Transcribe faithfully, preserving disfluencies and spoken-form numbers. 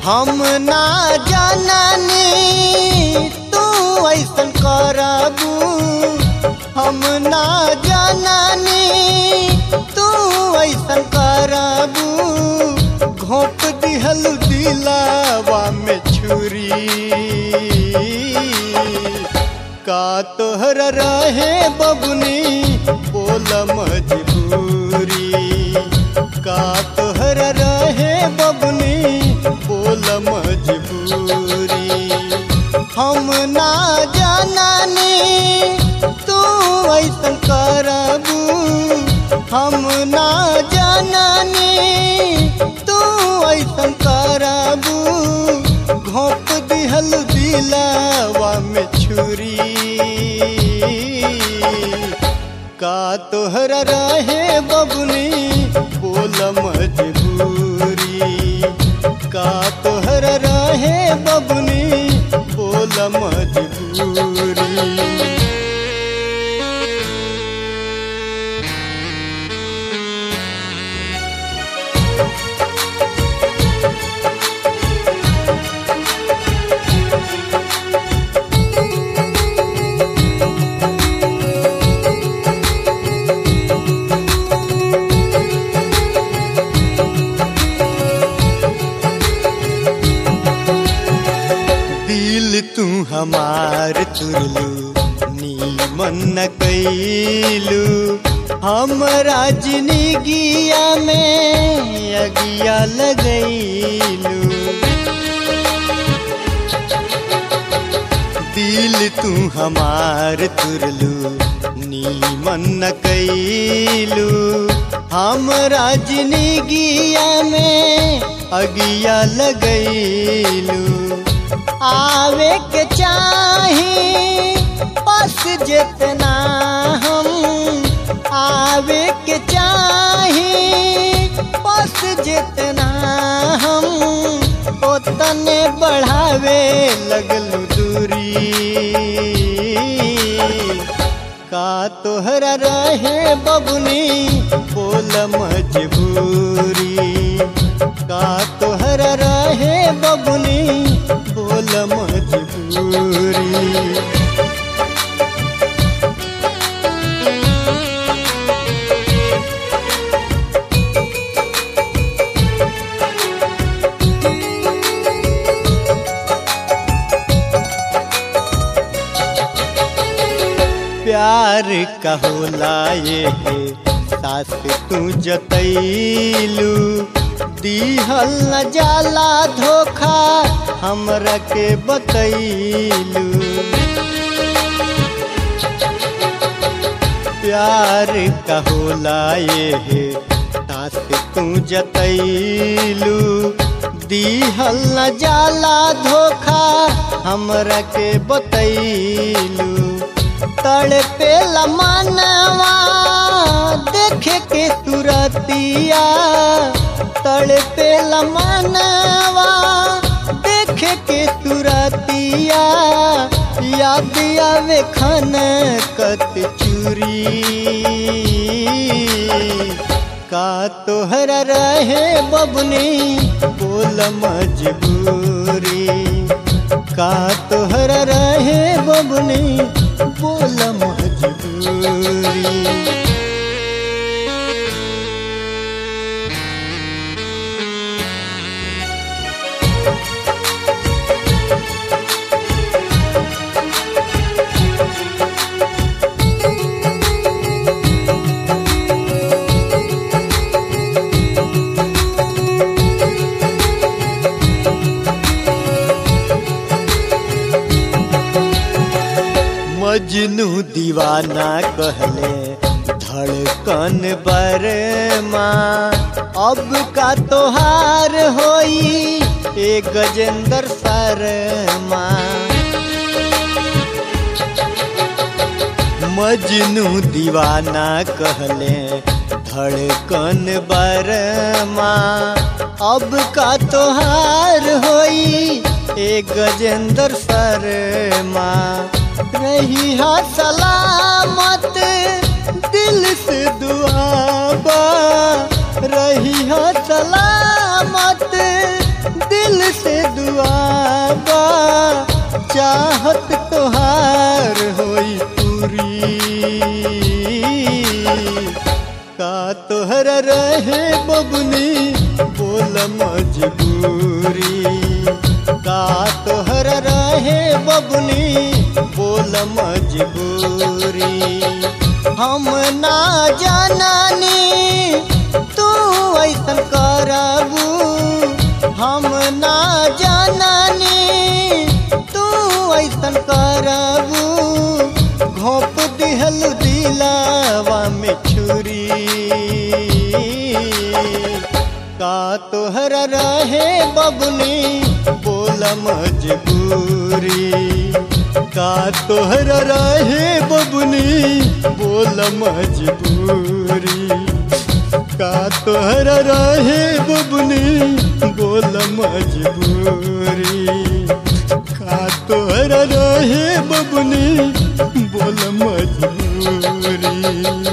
हम ना जाननी तू ऐसन करबू, हम ना जाननी तू ऐसन करबू, घोंप दिहल दिलावा में छुरी। का तोहर रहे बबुनी बोल मजबूरी, का तोहर रहे बबुनी बोल मजबूरी। हम ना जाननी तू ऐसन करबू, हम ना जाननी तू ऐसन करबू, घोंप दिहल दिलावा में छुरी। का तोहरा रहे बबुनी बोल मजबूरी, का तोहरा रहे बबुनी बोल मजबूरी। तू हमार तुरलू नीमन न कैलू, हमरा जिंदगिया में अगिया लगैलू। दिल तू हमार तुरलू नीमन न कैलू, हमरा जिंदगिया में अगिया लगैलू। आवे के चाही बस जितना हम, आवे के चाही बस जितना हम, उतने बढ़ावे लगलू दूरी। का तोहरा रहे बबुनी बोल मजबूरी, का तोहरा रहे बबुनी बोल मजबूरी। प्यार का होला ये है सास तू जतैलू, दिहल न जाला धोखा हमरा के बतैलू। प्यार का होला ये है सास तू जतैलू, दिहल न जाला धोखा हमरा के बतैलू। तड़पे मनवा देखे के तुरतिया, तड़पे मनवा देखे के तुरतिया, याद आवे खन कत चूरी। का तोहरा रहे बबुनी बोल मजबूरी, का तोहरा रहे बबुनी बोल मजबूरी। मजनू दीवाना कहले धड़कन बरमा, अब का तोहार होई ए गजेंद्र शर्मा। मजनू दीवाना कहले धड़कन बरमा, अब का तोहार होई ए गजेंद्र शर्मा। रही हा सलामत दिल से दुआबा, रही हा सलामत दिल से का तोहर रहे बबुनी बोल मजबूरी, का तोहर रहे बबुनी बोल मजबूरी। हम ना जाननी तू ऐसन करबू, हम ना जाननी तू ऐसन करबू, घोंप दिहल दिलावा में छुरी। का तोहर रहे बबुनी बोल मजबूरी, का तोहर रहे बबुनी बोल मजबूरी, का तोहर रहे बबुनी बोल मजबूरी, का तोहर रहे बबुनी बोल मजबूरी।